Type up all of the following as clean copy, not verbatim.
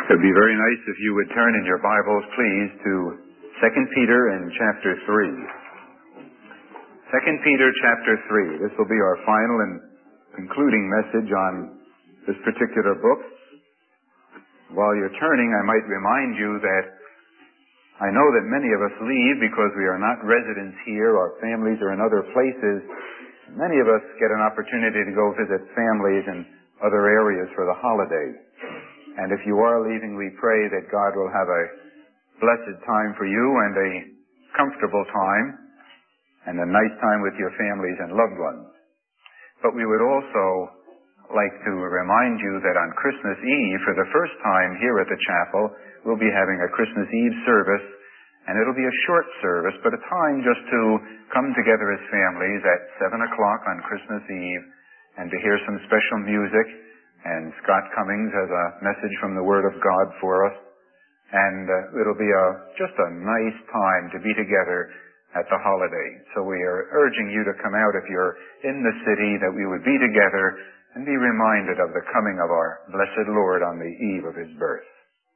It would be very nice if you would turn in your Bibles, please, to 2 Peter in chapter 3. 2 Peter chapter 3. This will be our final and concluding message on this particular book. While you're turning, I might remind you that I know that many of us leave because we are not residents here. Our families are in other places. Many of us get an opportunity to go visit families in other areas for the holiday. And if you are leaving, we pray that God will have a blessed time for you and a comfortable time and a nice time with your families and loved ones. But we would also like to remind you that on Christmas Eve, for the first time here at the chapel, we'll be having a Christmas Eve service, and it'll be a short service, but a time just to come together as families at 7 o'clock on Christmas Eve and to hear some special music. And Scott Cummings has a message from the Word of God for us. And it'll be just a nice time to be together at the holiday. So we are urging you to come out if you're in the city, that we would be together and be reminded of the coming of our blessed Lord on the eve of His birth.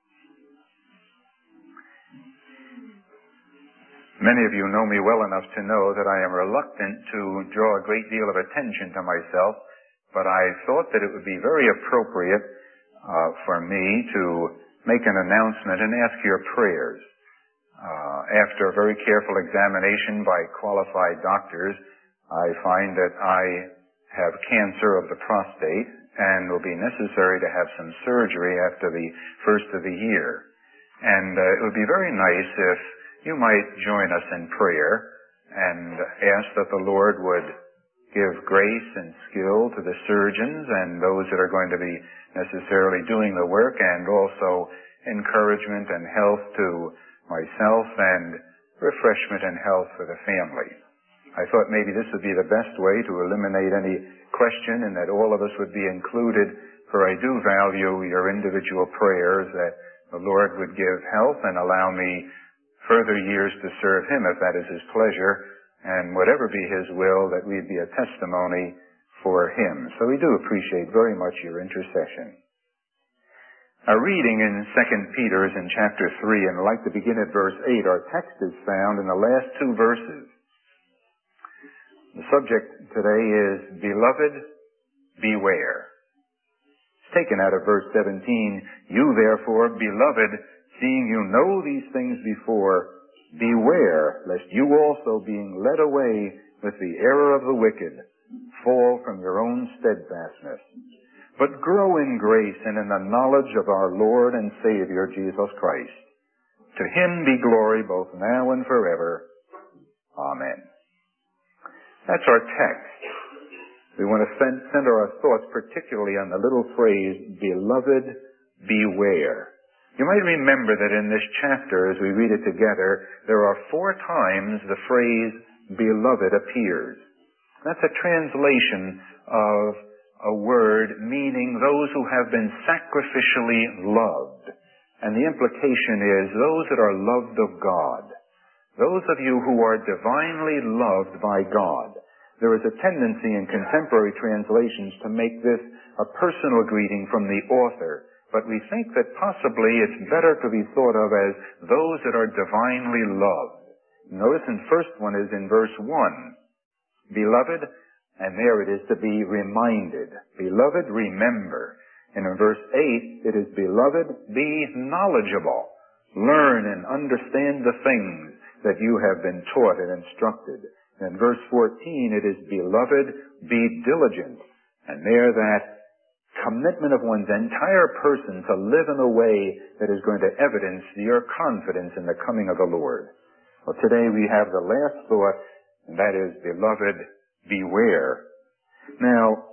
Many of you know me well enough to know that I am reluctant to draw a great deal of attention to myself, but I thought that it would be very appropriate for me to make an announcement and ask your prayers. After a very careful examination by qualified doctors, I find that I have cancer of the prostate and will be necessary to have some surgery after the first of the year. And it would be very nice if you might join us in prayer and ask that the Lord would give grace and skill to the surgeons and those that are going to be necessarily doing the work, and also encouragement and health to myself and refreshment and health for the family. I thought maybe this would be the best way to eliminate any question and that all of us would be included, for I do value your individual prayers that the Lord would give health and allow me further years to serve Him if that is His pleasure, and whatever be His will, that we'd be a testimony for Him. So we do appreciate very much your intercession. Our reading in 2 Peter is in chapter 3, and I'd like to begin at verse 8. Our text is found in the last two verses. The subject today is, Beloved, beware. It's taken out of verse 17. You therefore, beloved, seeing you know these things before, beware, lest you also, being led away with the error of the wicked, fall from your own steadfastness. But grow in grace and in the knowledge of our Lord and Savior, Jesus Christ. To Him be glory both now and forever. Amen. That's our text. We want to center our thoughts particularly on the little phrase, Beloved, beware. You might remember that in this chapter, as we read it together, there are 4 times the phrase beloved appears. That's a translation of a word meaning those who have been sacrificially loved. And the implication is those that are loved of God. Those of you who are divinely loved by God. There is a tendency in contemporary translations to make this a personal greeting from the author. But we think that possibly it's better to be thought of as those that are divinely loved. Notice the first one is in verse 1. Beloved, and there it is to be reminded. Beloved, remember. And in verse 8, it is beloved, be knowledgeable. Learn and understand the things that you have been taught and instructed. And in verse 14, it is beloved, be diligent. And there that commitment of one's entire person to live in a way that is going to evidence your confidence in the coming of the Lord. Well, today we have the last thought, and that is, beloved, beware. Now,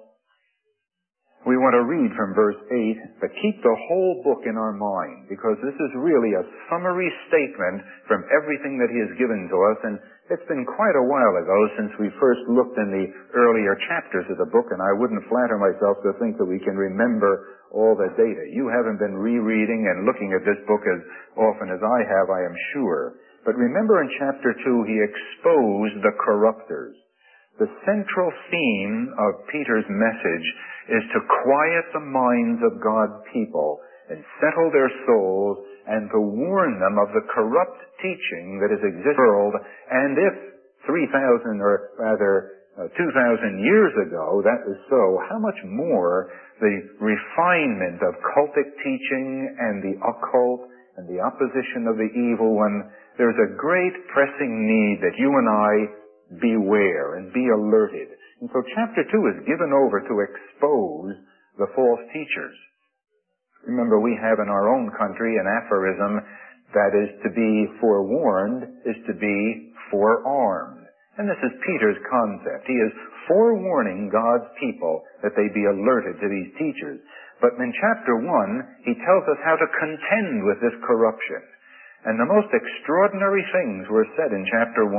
we want to read from verse 8, but keep the whole book in our mind, because this is really a summary statement from everything that He has given to us, and it's been quite a while ago since we first looked in the earlier chapters of the book, and I wouldn't flatter myself to think that we can remember all the data. You haven't been rereading and looking at this book as often as I have, I am sure. But remember in chapter 2, he exposed the corrupters. The central theme of Peter's message is to quiet the minds of God's people and settle their souls, and to warn them of the corrupt teaching that has existed in the world. And if 3,000 or rather 2,000 years ago that was so, how much more the refinement of cultic teaching and the occult and the opposition of the evil one. There's a great pressing need that you and I beware and be alerted. And so chapter 2 is given over to expose the false teachers. Remember, we have in our own country an aphorism that is to be forewarned is to be forearmed. And this is Peter's concept. He is forewarning God's people that they be alerted to these teachers. But in chapter 1, he tells us how to contend with this corruption. And the most extraordinary things were said in chapter 1,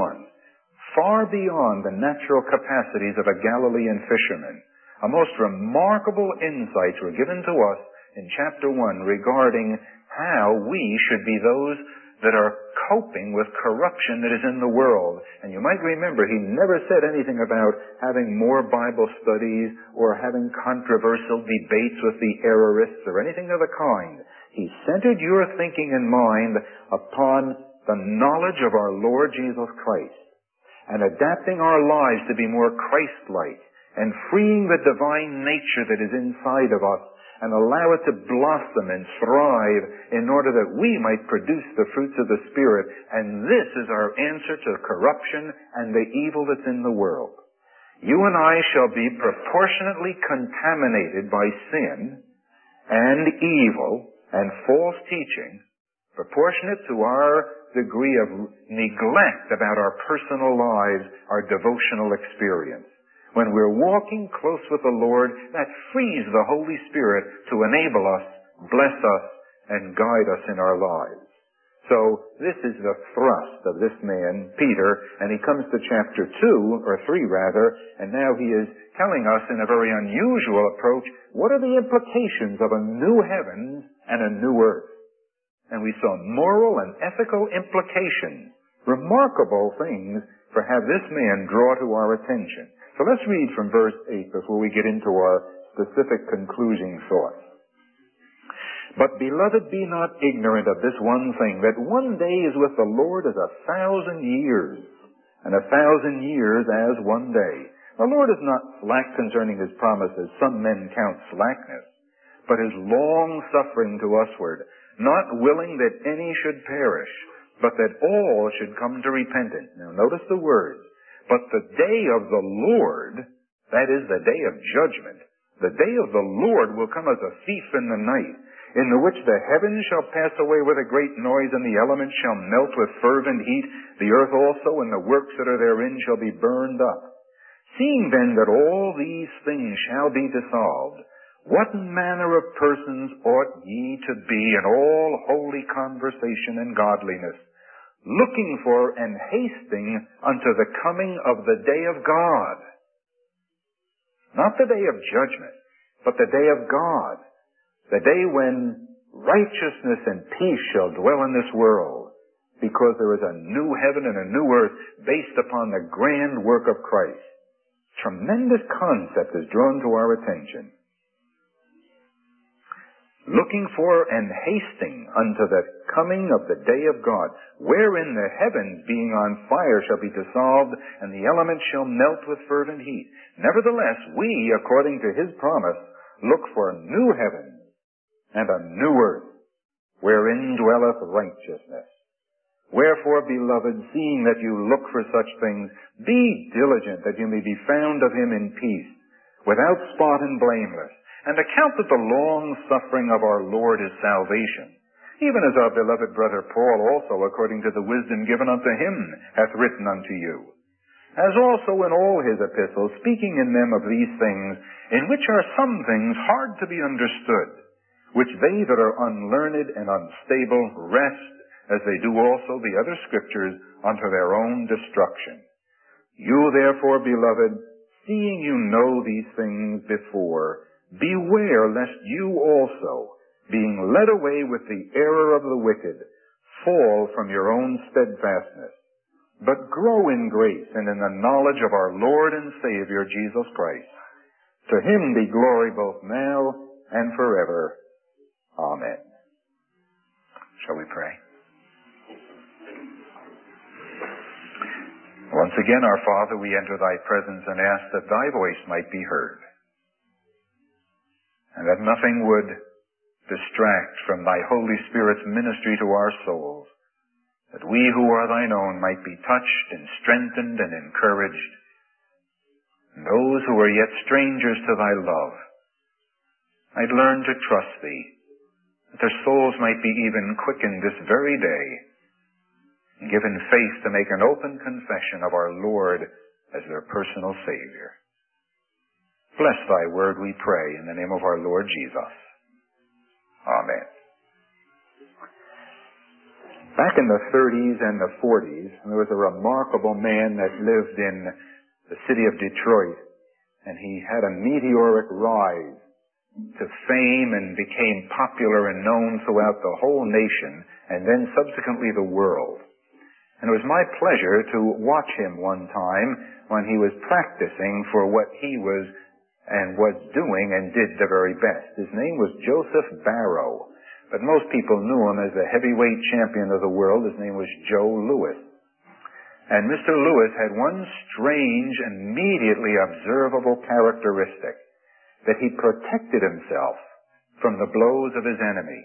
far beyond the natural capacities of a Galilean fisherman. A most remarkable insights were given to us in chapter 1 regarding how we should be those that are coping with corruption that is in the world. And you might remember he never said anything about having more Bible studies or having controversial debates with the errorists or anything of the kind. He centered your thinking and mind upon the knowledge of our Lord Jesus Christ and adapting our lives to be more Christ-like and freeing the divine nature that is inside of us and allow it to blossom and thrive in order that we might produce the fruits of the Spirit. And this is our answer to corruption and the evil that's in the world. You and I shall be proportionately contaminated by sin and evil and false teaching, proportionate to our degree of neglect about our personal lives, our devotional experience. When we're walking close with the Lord, that frees the Holy Spirit to enable us, bless us, and guide us in our lives. So this is the thrust of this man, Peter, and he comes to chapter 2, or 3 rather, and now he is telling us in a very unusual approach, what are the implications of a new heavens and a new earth? And we saw moral and ethical implications, remarkable things for have this man draw to our attention. So let's read from verse 8 before we get into our specific concluding thoughts. But, beloved, be not ignorant of this one thing, that one day is with the Lord as 1,000 years, and 1,000 years as one day. The Lord is not slack concerning his promises, some men count slackness, but is long-suffering to usward, not willing that any should perish, but that all should come to repentance. Now notice the words. But the day of the Lord, that is the day of judgment, the day of the Lord will come as a thief in the night, in the which the heavens shall pass away with a great noise, and the elements shall melt with fervent heat, the earth also and the works that are therein shall be burned up. Seeing then that all these things shall be dissolved, what manner of persons ought ye to be in all holy conversation and godliness, looking for and hasting unto the coming of the day of God. Not the day of judgment, but the day of God. The day when righteousness and peace shall dwell in this world, because there is a new heaven and a new earth based upon the grand work of Christ. Tremendous concept is drawn to our attention. Looking for and hasting unto the coming of the day of God, wherein the heavens being on fire shall be dissolved, and the elements shall melt with fervent heat. Nevertheless, we, according to his promise, look for new heavens and a new earth, wherein dwelleth righteousness. Wherefore, beloved, seeing that you look for such things, be diligent that you may be found of him in peace, without spot and blameless, and account that the long-suffering of our Lord is salvation, even as our beloved brother Paul also, according to the wisdom given unto him, hath written unto you. As also in all his epistles, speaking in them of these things, in which are some things hard to be understood, which they that are unlearned and unstable wrest, as they do also the other scriptures, unto their own destruction. You therefore, beloved, seeing you know these things before, beware lest you also, being led away with the error of the wicked, fall from your own steadfastness, but grow in grace and in the knowledge of our Lord and Savior Jesus Christ. To him be glory both now and forever. Amen. pray. Once again, our Father, we enter thy presence and ask that thy voice might be heard, and that nothing would distract from thy Holy Spirit's ministry to our souls, that we who are thine own might be touched and strengthened and encouraged, and those who are yet strangers to thy love might learn to trust thee, that their souls might be even quickened this very day, and given faith to make an open confession of our Lord as their personal Savior. Bless thy word, we pray, in the name of our Lord Jesus. Amen. Back in the 30s and the 40s, there was a remarkable man that lived in the city of Detroit, and he had a meteoric rise to fame and became popular and known throughout the whole nation, and then subsequently the world. And it was my pleasure to watch him one time when he was practicing for what he was doing and did the very best. His name was Joseph Barrow, but most people knew him as the heavyweight champion of the world. His name was Joe Louis. And Mr. Louis had one strange and immediately observable characteristic, that he protected himself from the blows of his enemy.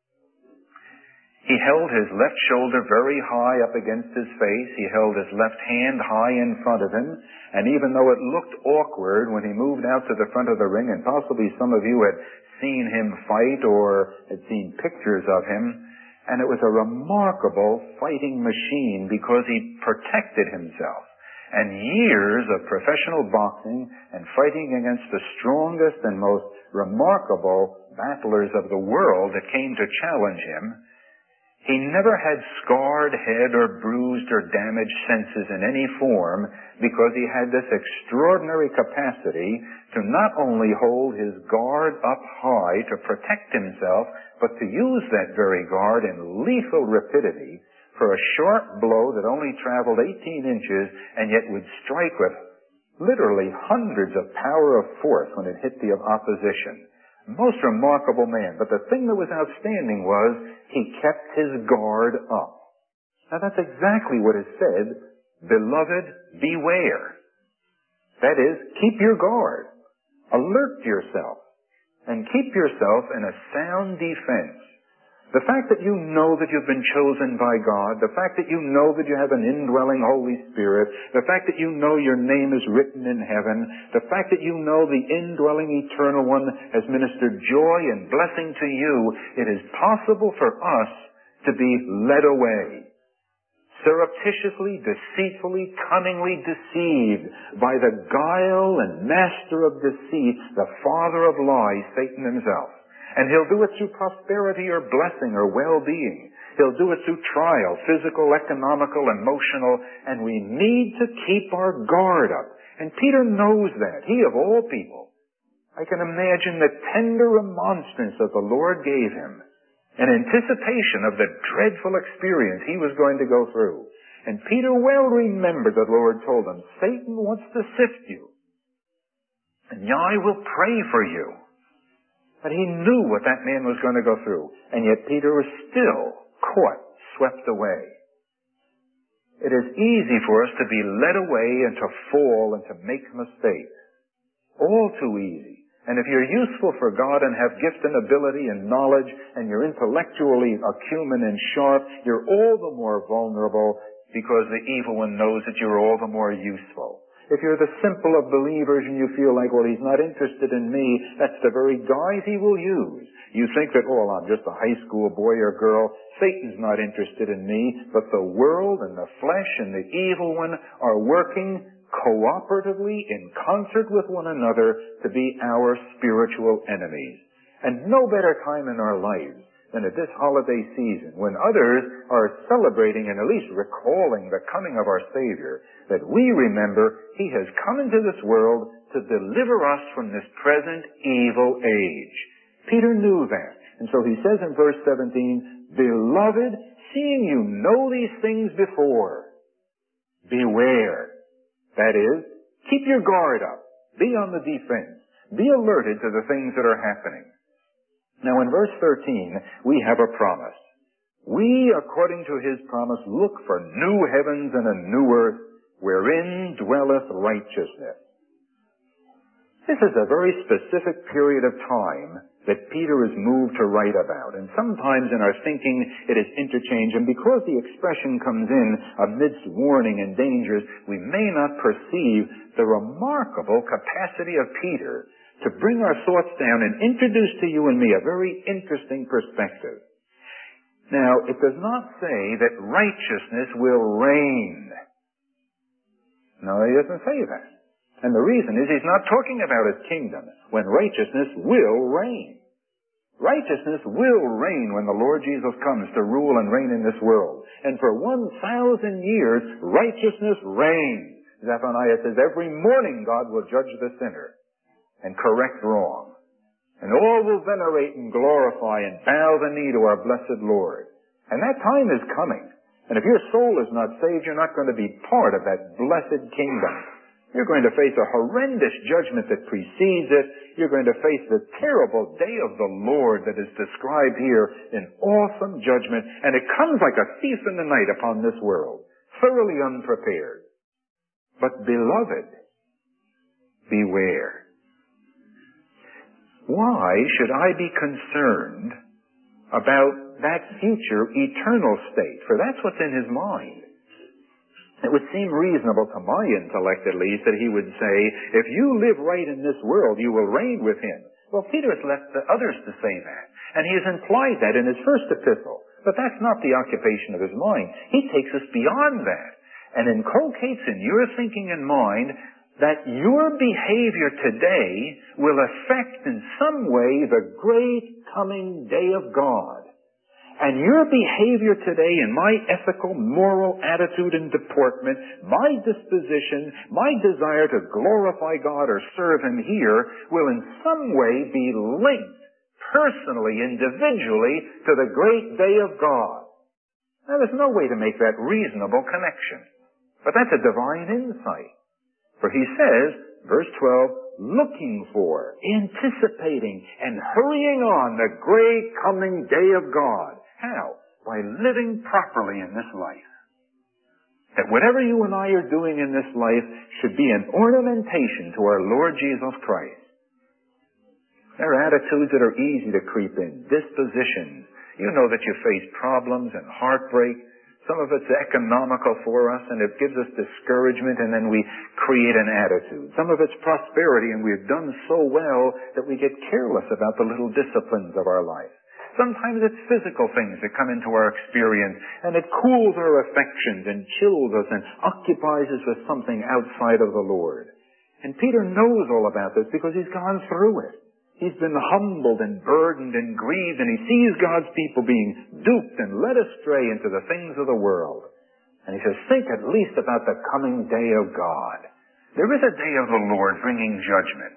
He held his left shoulder very high up against his face. He held his left hand high in front of him. And even though it looked awkward when he moved out to the front of the ring, and possibly some of you had seen him fight or had seen pictures of him, and it was a remarkable fighting machine because he protected himself. And years of professional boxing and fighting against the strongest and most remarkable battlers of the world that came to challenge him, he never had scarred head or bruised or damaged senses in any form, because he had this extraordinary capacity to not only hold his guard up high to protect himself, but to use that very guard in lethal rapidity for a sharp blow that only traveled 18 inches and yet would strike with literally hundreds of power of force when it hit the opposition. Most remarkable man. But the thing that was outstanding was he kept his guard up. Now that's exactly what is said, beloved, beware. That is, keep your guard. Alert yourself. And keep yourself in a sound defense. The fact that you know that you've been chosen by God, the fact that you know that you have an indwelling Holy Spirit, the fact that you know your name is written in heaven, the fact that you know the indwelling Eternal One has ministered joy and blessing to you, it is possible for us to be led away, surreptitiously, deceitfully, cunningly deceived by the guile and master of deceit, the father of lies, Satan himself. And he'll do it through prosperity or blessing or well-being. He'll do it through trial, physical, economical, emotional, and we need to keep our guard up. And Peter knows that. He of all people. I can imagine the tender remonstrance that the Lord gave him in anticipation of the dreadful experience he was going to go through. And Peter well remembered that the Lord told him, Satan wants to sift you, and I will pray for you. But he knew what that man was going to go through. And yet Peter was still caught, swept away. It is easy for us to be led away and to fall and to make mistakes. All too easy. And if you're useful for God and have gift and ability and knowledge and you're intellectually acumen and sharp, you're all the more vulnerable because the evil one knows that you're all the more useful. If you're the simple of believers and you feel like, well, he's not interested in me, that's the very guise he will use. You think that, oh, I'm just a high school boy or girl. Satan's not interested in me. But the world and the flesh and the evil one are working cooperatively in concert with one another to be our spiritual enemies. And no better time in our lives than at this holiday season, when others are celebrating and at least recalling the coming of our Savior, that we remember He has come into this world to deliver us from this present evil age. Peter knew that. And so he says in verse 17, Beloved, seeing you know these things before, beware. That is, keep your guard up. Be on the defense. Be alerted to the things that are happening. Now in verse 13, we have a promise. we, according to his promise, look for new heavens and a new earth, wherein dwelleth righteousness. This is a very specific period of time that Peter is moved to write about. And sometimes in our thinking it is interchange, and because the expression comes in amidst warning and dangers, we may not perceive the remarkable capacity of Peter to bring our thoughts down and introduce to you and me a very interesting perspective. Now, it does not say that righteousness will reign. No, he doesn't say that. And the reason is he's not talking about his kingdom when righteousness will reign. Righteousness will reign when the Lord Jesus comes to rule and reign in this world. And for 1,000 years, righteousness reigns. Zephaniah says every morning God will judge the sinner and correct wrong. And all will venerate and glorify and bow the knee to our blessed Lord. And that time is coming. And if your soul is not saved, you're not going to be part of that blessed kingdom. You're going to face a horrendous judgment that precedes it. You're going to face the terrible day of the Lord that is described here in awesome judgment. And it comes like a thief in the night upon this world, thoroughly unprepared. But beloved, beware. Why should I be concerned about that future eternal state? For that's what's in his mind. It would seem reasonable to my intellect, at least, that he would say, if you live right in this world, you will reign with him. Well, Peter has left the others to say that. And he has implied that in his first epistle. But that's not the occupation of his mind. He takes us beyond that and inculcates in your thinking and mind that your behavior today will affect in some way the great coming day of God. And your behavior today in my ethical, moral attitude and deportment, my disposition, my desire to glorify God or serve him here will in some way be linked personally, individually, to the great day of God. Now there's no way to make that reasonable connection. But that's a divine insight. For he says, verse 12, looking for, anticipating, and hurrying on the great coming day of God. How? By living properly in this life. That whatever you and I are doing in this life should be an ornamentation to our Lord Jesus Christ. There are attitudes that are easy to creep in, dispositions. You know that you face problems and heartbreak. Some of it's economical for us, and it gives us discouragement, and then we create an attitude. Some of it's prosperity, and we've done so well that we get careless about the little disciplines of our life. Sometimes it's physical things that come into our experience, and it cools our affections and chills us and occupies us with something outside of the Lord. And Peter knows all about this because he's gone through it. He's been humbled and burdened and grieved, and he sees God's people being duped and led astray into the things of the world. And he says, think at least about the coming day of God. There is a day of the Lord bringing judgment.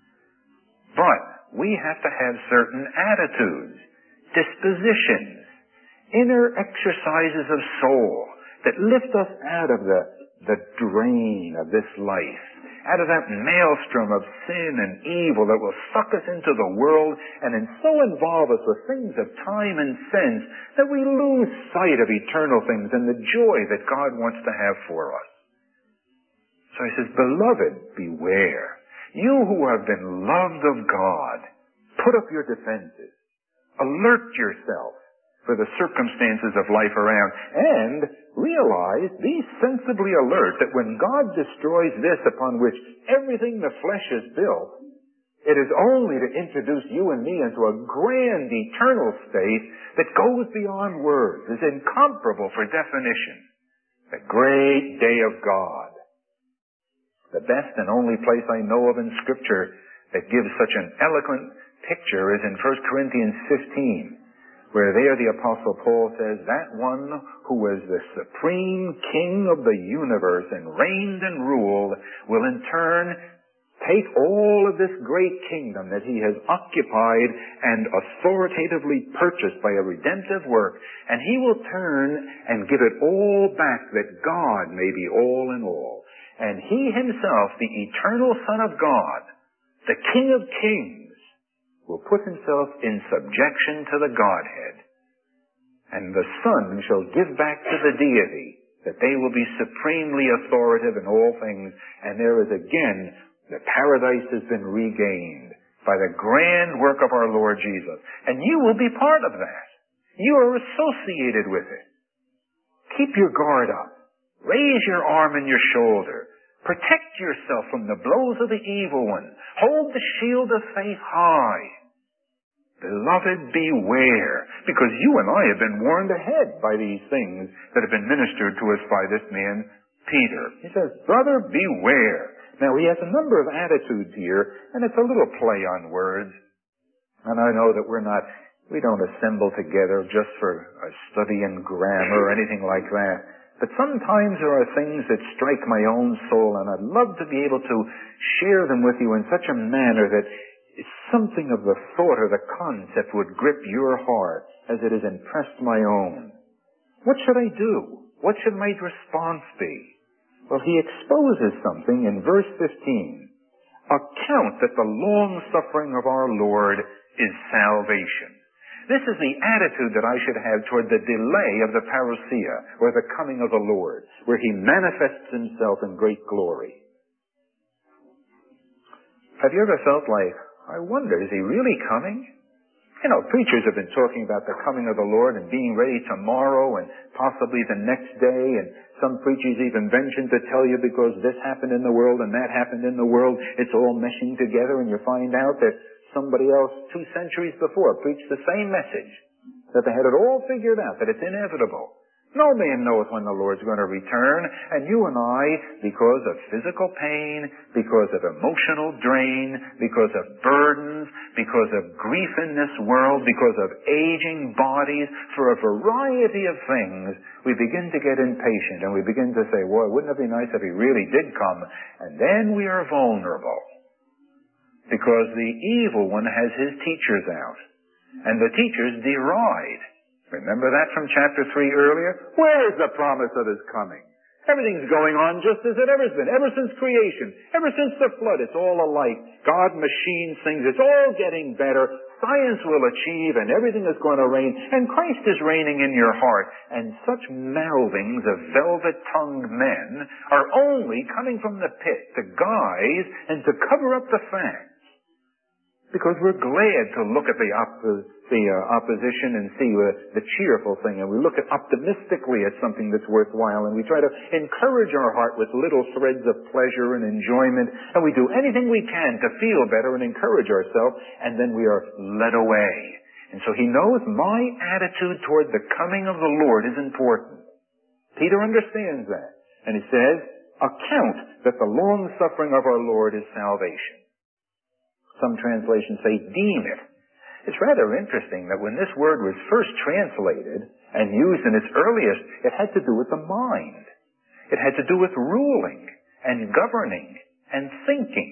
But we have to have certain attitudes, dispositions, inner exercises of soul that lift us out of the drain of this life, out of that maelstrom of sin and evil that will suck us into the world and then so involve us with things of time and sense that we lose sight of eternal things and the joy that God wants to have for us. So he says, beloved, beware. You who have been loved of God, put up your defenses. Alert yourself for the circumstances of life around, and realize, be sensibly alert that when God destroys this upon which everything the flesh is built, it is only to introduce you and me into a grand eternal state that goes beyond words, is incomparable for definition. The great day of God. The best and only place I know of in Scripture that gives such an eloquent picture is in 1 Corinthians 15. Where there the Apostle Paul says, that one who is the supreme king of the universe and reigned and ruled will in turn take all of this great kingdom that he has occupied and authoritatively purchased by a redemptive work, and he will turn and give it all back that God may be all in all. And he himself, the eternal Son of God, the King of Kings, will put himself in subjection to the Godhead. And the Son shall give back to the deity, that they will be supremely authoritative in all things. And there is again, the paradise has been regained by the grand work of our Lord Jesus. And you will be part of that. You are associated with it. Keep your guard up. Raise your arm and your shoulder. Protect yourself from the blows of the evil one. Hold the shield of faith high. Beloved, beware, because you and I have been warned ahead by these things that have been ministered to us by this man, Peter. He says, brother, beware. Now, he has a number of attitudes here, and it's a little play on words. And I know that we don't assemble together just for a study in grammar or anything like that. But sometimes there are things that strike my own soul, and I'd love to be able to share them with you in such a manner that something of the thought or the concept would grip your heart as it has impressed my own. What should I do? What should my response be? Well, he exposes something in verse 15. Account that the long suffering of our Lord is salvation. This is the attitude that I should have toward the delay of the parousia, or the coming of the Lord, where he manifests himself in great glory. Have you ever felt like, I wonder, is he really coming? You know, preachers have been talking about the coming of the Lord and being ready tomorrow and possibly the next day, and some preachers even venture to tell you because this happened in the world and that happened in the world, it's all meshing together, and you find out that somebody else 2 centuries before preached the same message, that they had it all figured out, that it's inevitable. No man knoweth when the Lord's going to return, and you and I, because of physical pain, because of emotional drain, because of burdens, because of grief in this world, because of aging bodies, for a variety of things, we begin to get impatient, and we begin to say, boy, wouldn't it be nice if he really did come? And then we are vulnerable, because the evil one has his teachers out, and the teachers deride. Remember that from chapter 3 earlier? Where is the promise of his coming? Everything's going on just as it ever has been, ever since creation, ever since the flood. It's all alike. God machines things. It's all getting better. Science will achieve, and everything is going to reign, and Christ is reigning in your heart. And such mouthings of velvet-tongued men are only coming from the pit to guise and to cover up the facts. Because we're glad to look at the opposition and see the cheerful thing, and we look at optimistically at something that's worthwhile, and we try to encourage our heart with little threads of pleasure and enjoyment, and we do anything we can to feel better and encourage ourselves, and then we are led away. And so he knows my attitude toward the coming of the Lord is important. Peter understands that, and he says, account that the long suffering of our Lord is salvation. Some translations say, deem it. It's rather interesting that when this word was first translated and used in its earliest, it had to do with the mind. It had to do with ruling and governing and thinking.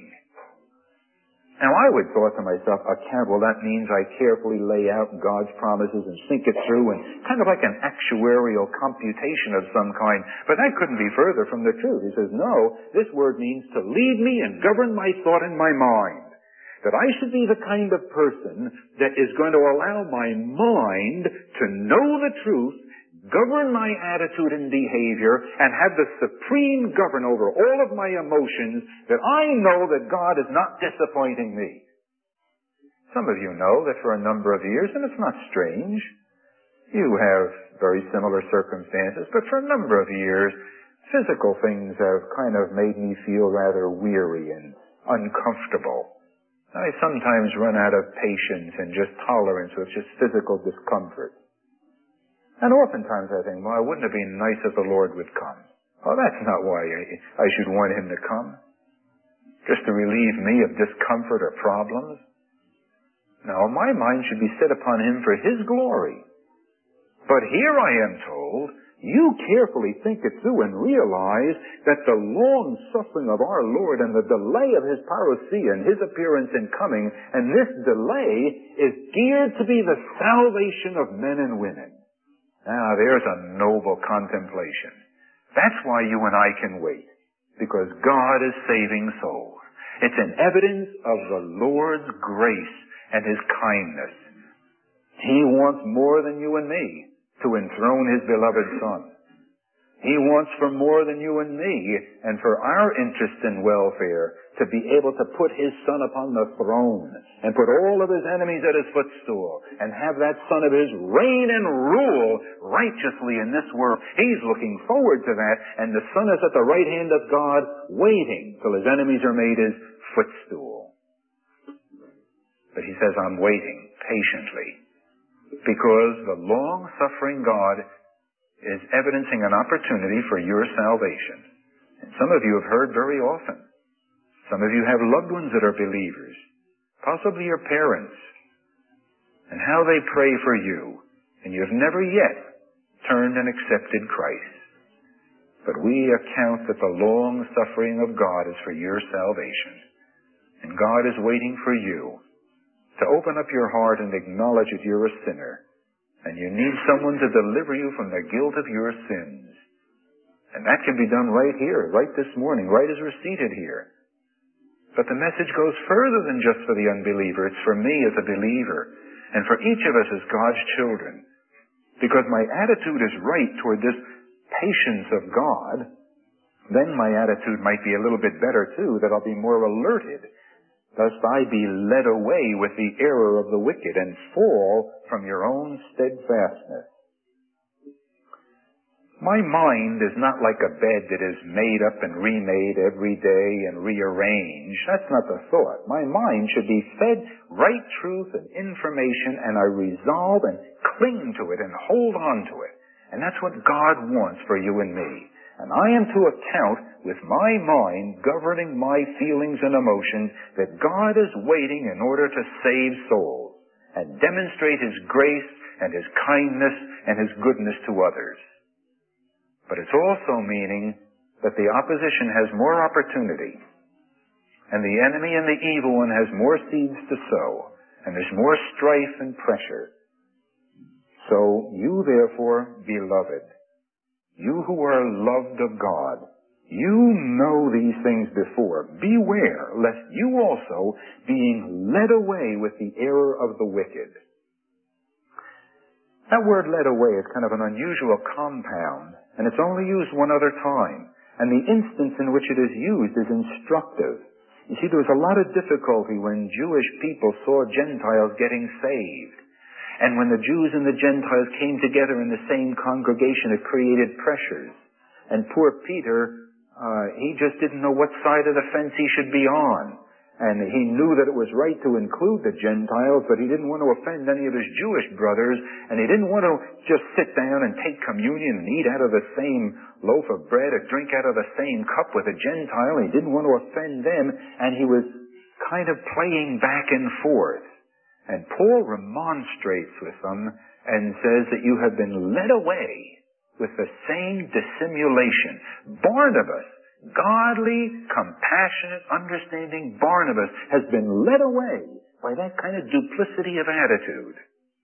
Now, I would thought to myself, well, that means I carefully lay out God's promises and think it through, and kind of like an actuarial computation of some kind. But that couldn't be further from the truth. He says, no, this word means to lead me and govern my thought and my mind. That I should be the kind of person that is going to allow my mind to know the truth, govern my attitude and behavior, and have the supreme govern over all of my emotions, that I know that God is not disappointing me. Some of you know that for a number of years, and it's not strange, you have very similar circumstances, but for a number of years, physical things have kind of made me feel rather weary and uncomfortable. I sometimes run out of patience and just tolerance with just physical discomfort. And oftentimes I think, well, wouldn't it be nice if the Lord would come? Well, that's not why I should want him to come. Just to relieve me of discomfort or problems. No, my mind should be set upon him for his glory. But here I am told, you carefully think it through and realize that the long suffering of our Lord and the delay of his parousia and his appearance and coming, and this delay is geared to be the salvation of men and women. Now, there's a noble contemplation. That's why you and I can wait, because God is saving souls. It's an evidence of the Lord's grace and his kindness. He wants more than you and me to enthrone His beloved Son. He wants for more than you and me, and for our interest and welfare, to be able to put His Son upon the throne, and put all of His enemies at His footstool, and have that Son of His reign and rule righteously in this world. He's looking forward to that, and the Son is at the right hand of God, waiting till His enemies are made His footstool. But He says, I'm waiting patiently, because the long-suffering God is evidencing an opportunity for your salvation. And some of you have heard very often. Some of you have loved ones that are believers, possibly your parents, and how they pray for you, and you've never yet turned and accepted Christ. But we account that the long suffering of God is for your salvation. And God is waiting for you to open up your heart and acknowledge that you're a sinner, and you need someone to deliver you from the guilt of your sins. And that can be done right here, right this morning, right as we're seated here. But the message goes further than just for the unbeliever. It's for me as a believer, and for each of us as God's children. Because my attitude is right toward this patience of God, then my attitude might be a little bit better too, that I'll be more alerted, lest I be led away with the error of the wicked and fall from your own steadfastness. My mind is not like a bed that is made up and remade every day and rearranged. That's not the thought. My mind should be fed right truth and information, and I resolve and cling to it and hold on to it. And that's what God wants for you and me. And I am to account with my mind governing my feelings and emotions that God is waiting in order to save souls and demonstrate His grace and His kindness and His goodness to others. But it's also meaning that the opposition has more opportunity, and the enemy and the evil one has more seeds to sow, and there's more strife and pressure. So you therefore, beloved, you who are loved of God, you know these things before. Beware lest you also, being led away with the error of the wicked. That word led away is kind of an unusual compound, and it's only used one other time. And the instance in which it is used is instructive. You see, there was a lot of difficulty when Jewish people saw Gentiles getting saved. And when the Jews and the Gentiles came together in the same congregation, it created pressures. And poor Peter, he just didn't know what side of the fence he should be on. And he knew that it was right to include the Gentiles, but he didn't want to offend any of his Jewish brothers, and he didn't want to just sit down and take communion and eat out of the same loaf of bread or drink out of the same cup with a Gentile. He didn't want to offend them, and he was kind of playing back and forth. And Paul remonstrates with them and says that you have been led away with the same dissimulation. Barnabas, godly, compassionate, understanding Barnabas, has been led away by that kind of duplicity of attitude.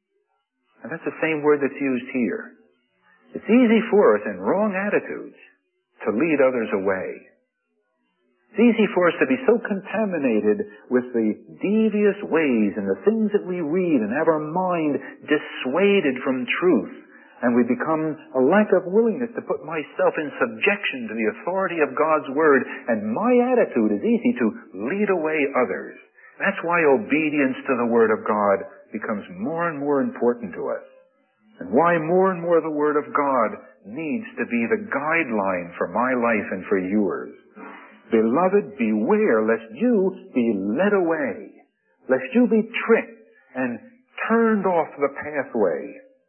And that's the same word that's used here. It's easy for us in wrong attitudes to lead others away. It's easy for us to be so contaminated with the devious ways and the things that we read and have our mind dissuaded from truth. And we become a lack of willingness to put myself in subjection to the authority of God's Word. And my attitude is easy to lead away others. That's why obedience to the Word of God becomes more and more important to us. And why more and more the Word of God needs to be the guideline for my life and for yours. Beloved, beware lest you be led away, lest you be tricked and turned off the pathway.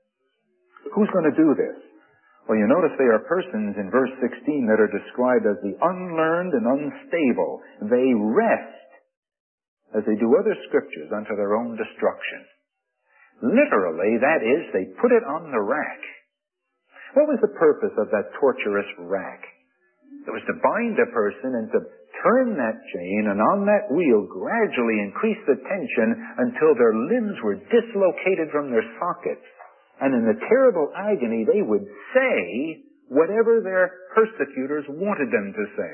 Who's going to do this? Well, you notice they are persons in verse 16 that are described as the unlearned and unstable. They rest, as they do other scriptures, unto their own destruction. Literally, that is, they put it on the rack. What was the purpose of that torturous rack? It was to bind a person and to turn that chain and on that wheel gradually increase the tension until their limbs were dislocated from their sockets. And in the terrible agony, they would say whatever their persecutors wanted them to say.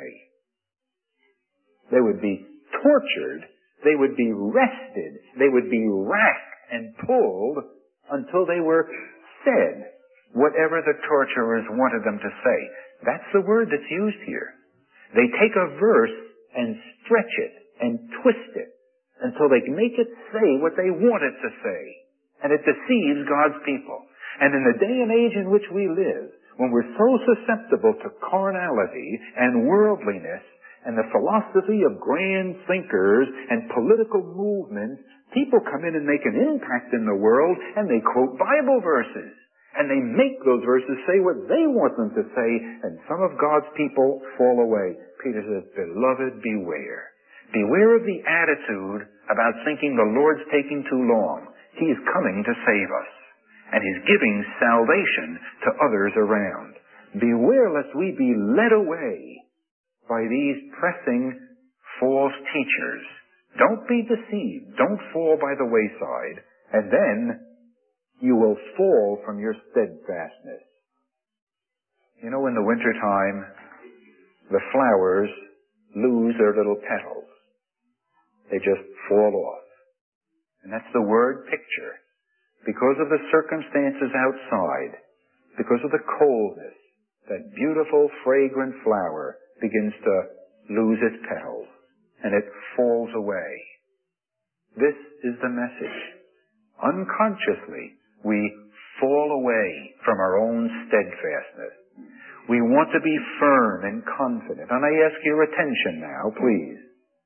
They would be tortured. They would be wrested. They would be racked and pulled until they were said whatever the torturers wanted them to say. That's the word that's used here. They take a verse and stretch it and twist it until they make it say what they want it to say. And it deceives God's people. And in the day and age in which we live, when we're so susceptible to carnality and worldliness and the philosophy of grand thinkers and political movements, people come in and make an impact in the world, and they quote Bible verses. And they make those verses say what they want them to say, and some of God's people fall away. Peter says, beloved, beware. Beware of the attitude about thinking the Lord's taking too long. He is coming to save us. And He's giving salvation to others around. Beware lest we be led away by these pressing false teachers. Don't be deceived. Don't fall by the wayside. And then you will fall from your steadfastness. You know, in the wintertime, the flowers lose their little petals. They just fall off. And that's the word picture. Because of the circumstances outside, because of the coldness, that beautiful, fragrant flower begins to lose its petals, and it falls away. This is the message. Unconsciously, we fall away from our own steadfastness. We want to be firm and confident. And I ask your attention now, please.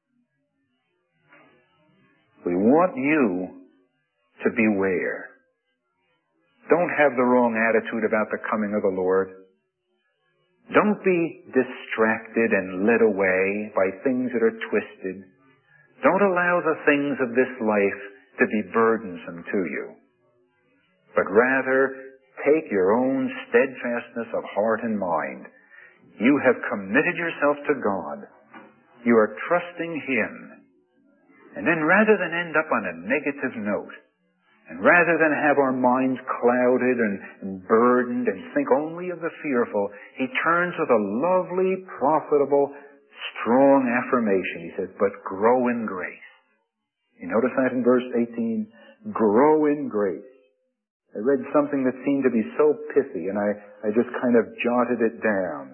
We want you to beware. Don't have the wrong attitude about the coming of the Lord. Don't be distracted and led away by things that are twisted. Don't allow the things of this life to be burdensome to you. But rather, take your own steadfastness of heart and mind. You have committed yourself to God. You are trusting Him. And then rather than end up on a negative note, and rather than have our minds clouded and burdened and think only of the fearful, He turns with a lovely, profitable, strong affirmation. He says, but grow in grace. You notice that in verse 18? Grow in grace. I read something that seemed to be so pithy, and I just kind of jotted it down.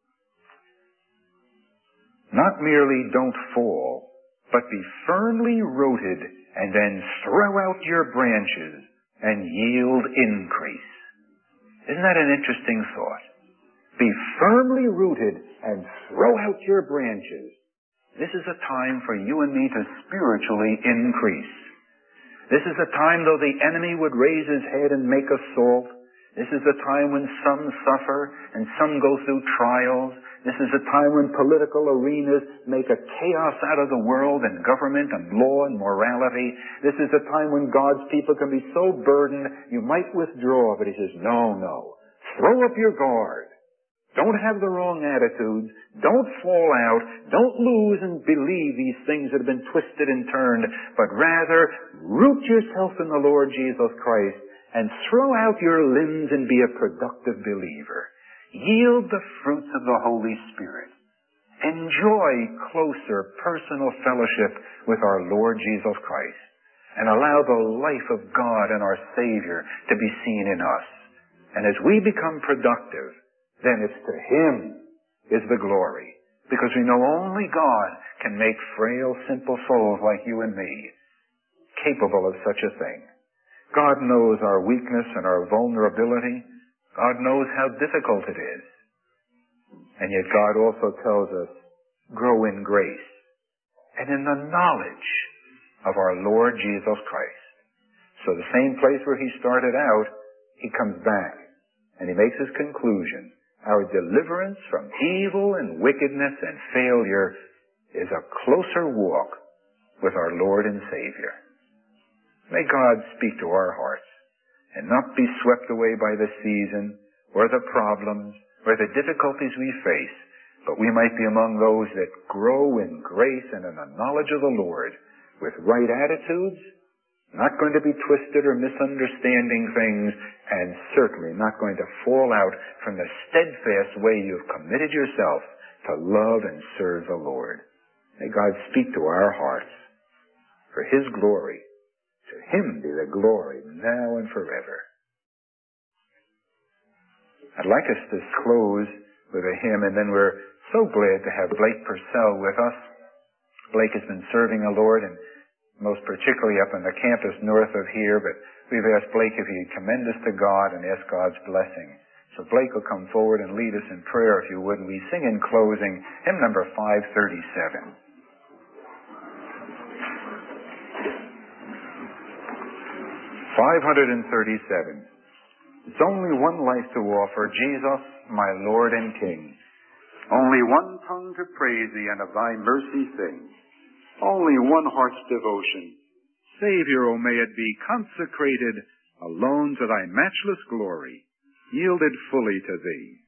Not merely don't fall, but be firmly rooted and then throw out your branches and yield increase. Isn't that an interesting thought? Be firmly rooted and throw out your branches. This is a time for you and me to spiritually increase. This is a time, though the enemy would raise his head and make assault. This is a time when some suffer and some go through trials. This is a time when political arenas make a chaos out of the world and government and law and morality. This is a time when God's people can be so burdened you might withdraw. But He says, no. Throw up your guard. Don't have the wrong attitudes. Don't fall out. Don't lose and believe these things that have been twisted and turned, but rather root yourself in the Lord Jesus Christ and throw out your limbs and be a productive believer. Yield the fruits of the Holy Spirit. Enjoy closer personal fellowship with our Lord Jesus Christ and allow the life of God and our Savior to be seen in us. And as we become productive, then it's to Him is the glory. Because we know only God can make frail, simple souls like you and me capable of such a thing. God knows our weakness and our vulnerability. God knows how difficult it is. And yet God also tells us, grow in grace and in the knowledge of our Lord Jesus Christ. So the same place where He started out, He comes back and He makes His conclusion. Our deliverance from evil and wickedness and failure is a closer walk with our Lord and Savior. May God speak to our hearts and not be swept away by the season or the problems or the difficulties we face, but we might be among those that grow in grace and in the knowledge of the Lord with right attitudes, not going to be twisted or misunderstanding things, and certainly not going to fall out from the steadfast way you've committed yourself to love and serve the Lord. May God speak to our hearts for His glory. To Him be the glory now and forever. I'd like us to close with a hymn, and then we're so glad to have Blake Purcell with us. Blake has been serving the Lord, and most particularly up on the campus north of here, but we've asked Blake if he'd commend us to God and ask God's blessing. So Blake will come forward and lead us in prayer, if you would, and we sing in closing hymn number 537. 537. It's only one life to offer, Jesus, my Lord and King. Only one tongue to praise thee and of thy mercy sing. Only one heart's devotion. Savior, O may it be consecrated alone to thy matchless glory, yielded fully to thee.